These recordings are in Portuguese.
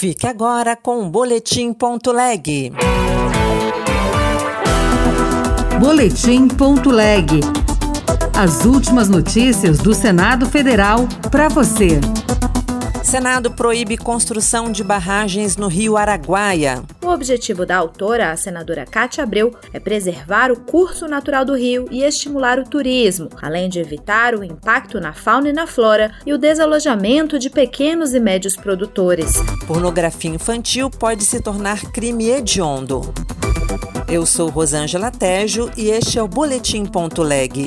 Fique agora com o Boletim.leg. Boletim.leg. As últimas notícias do Senado Federal para você. Senado proíbe construção de barragens no Rio Araguaia. O objetivo da autora, a senadora Cátia Abreu, é preservar o curso natural do rio e estimular o turismo, além de evitar o impacto na fauna e na flora e o desalojamento de pequenos e médios produtores. Pornografia infantil pode se tornar crime hediondo. Eu sou Rosângela Tejo e este é o Boletim.leg.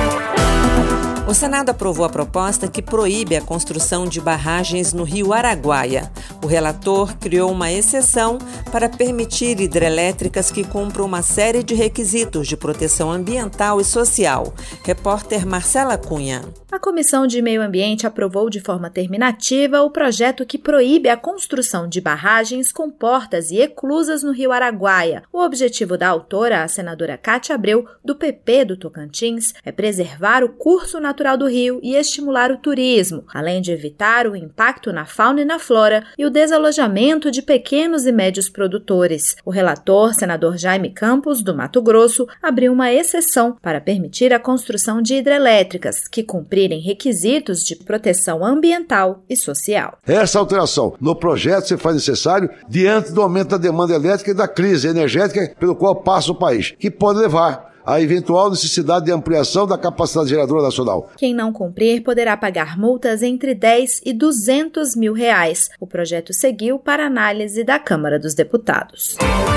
O Senado aprovou a proposta que proíbe a construção de barragens no Rio Araguaia. O relator criou uma exceção para permitir hidrelétricas que cumpram uma série de requisitos de proteção ambiental e social. Repórter Marcela Cunha. A Comissão de Meio Ambiente aprovou de forma terminativa o projeto que proíbe a construção de barragens com portas e eclusas no Rio Araguaia. O objetivo da autora, a senadora Cátia Abreu, do PP do Tocantins, é preservar o curso natural do rio e estimular o turismo, além de evitar o impacto na fauna e na flora e o desalojamento de pequenos e médios produtores. O relator, senador Jaime Campos, do Mato Grosso, abriu uma exceção para permitir a construção de hidrelétricas que cumprirem requisitos de proteção ambiental e social. Essa alteração no projeto se faz necessário diante do aumento da demanda elétrica e da crise energética pelo qual passa o país, que pode levar a eventual necessidade de ampliação da capacidade geradora nacional. Quem não cumprir poderá pagar multas entre 10 e 200 mil reais. O projeto seguiu para análise da Câmara dos Deputados.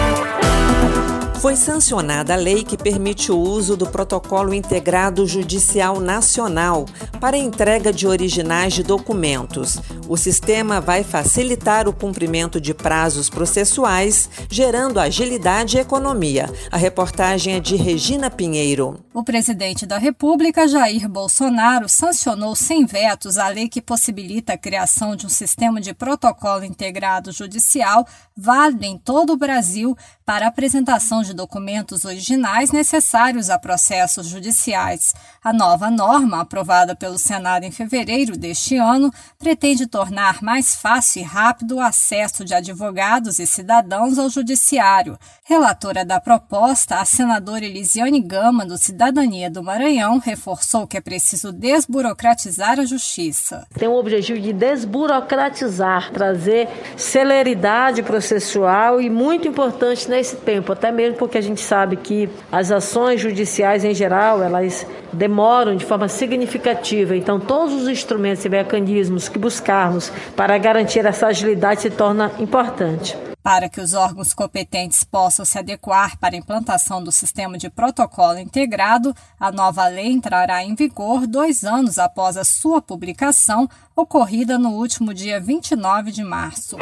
Foi sancionada a lei que permite o uso do Protocolo Integrado Judicial Nacional para a entrega de originais de documentos. O sistema vai facilitar o cumprimento de prazos processuais, gerando agilidade e economia. A reportagem é de Regina Pinheiro. O presidente da República, Jair Bolsonaro, sancionou sem vetos a lei que possibilita a criação de um sistema de protocolo integrado judicial válido em todo o Brasil para a apresentação de documentos originais necessários a processos judiciais. A nova norma, aprovada pelo Senado em fevereiro deste ano, pretende tornar mais fácil e rápido o acesso de advogados e cidadãos ao judiciário. Relatora da proposta, a senadora Elisiane Gama, do Cidadania do Maranhão, reforçou que é preciso desburocratizar a justiça. Tem o objetivo de desburocratizar, trazer celeridade processual e muito importante nesse tempo, até mesmo porque a gente sabe que as ações judiciais em geral, elas demoram de forma significativa. Então, todos os instrumentos e mecanismos que buscarmos para garantir essa agilidade se torna importante. Para que os órgãos competentes possam se adequar para a implantação do sistema de protocolo integrado, a nova lei entrará em vigor 2 anos após a sua publicação, ocorrida no último dia 29 de março.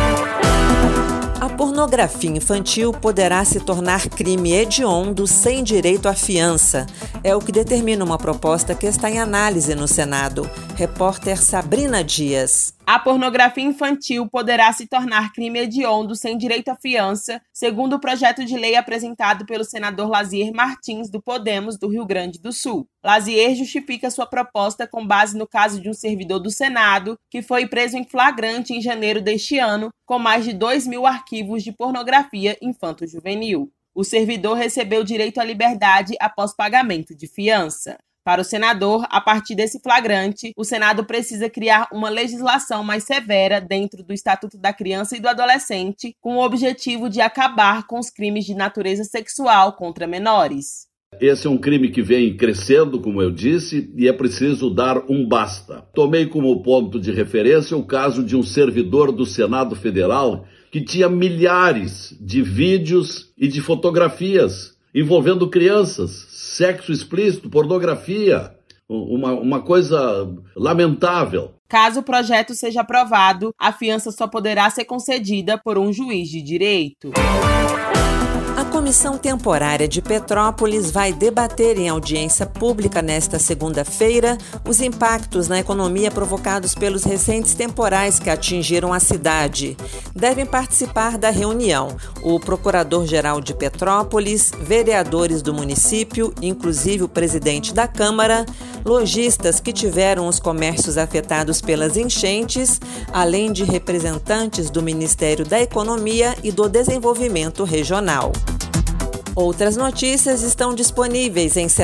A pornografia infantil poderá se tornar crime hediondo sem direito à fiança. É o que determina uma proposta que está em análise no Senado. Repórter Sabrina Dias. A pornografia infantil poderá se tornar crime hediondo sem direito à fiança, segundo o projeto de lei apresentado pelo senador Lazier Martins, do Podemos, do Rio Grande do Sul. Lazier justifica sua proposta com base no caso de um servidor do Senado que foi preso em flagrante em janeiro deste ano, com mais de 2.000 arquivos de pornografia infanto-juvenil. O servidor recebeu direito à liberdade após pagamento de fiança. Para o senador, a partir desse flagrante, o Senado precisa criar uma legislação mais severa dentro do Estatuto da Criança e do Adolescente, com o objetivo de acabar com os crimes de natureza sexual contra menores. Esse é um crime que vem crescendo, como eu disse, e é preciso dar um basta. Tomei como ponto de referência o caso de um servidor do Senado Federal que tinha milhares de vídeos e de fotografias envolvendo crianças, sexo explícito, pornografia, uma coisa lamentável. Caso o projeto seja aprovado, a fiança só poderá ser concedida por um juiz de direito. A Comissão Temporária de Petrópolis vai debater em audiência pública nesta segunda-feira os impactos na economia provocados pelos recentes temporais que atingiram a cidade. devem participar da reunião. O procurador-geral de Petrópolis, vereadores do município, inclusive o presidente da Câmara, lojistas que tiveram os comércios afetados pelas enchentes, além de representantes do Ministério da Economia e do Desenvolvimento Regional. Outras notícias estão disponíveis em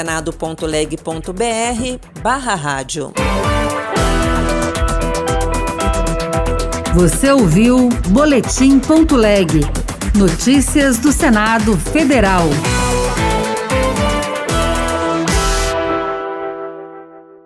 senado.leg.br/rádio. Você ouviu Boletim.leg. Notícias do Senado Federal.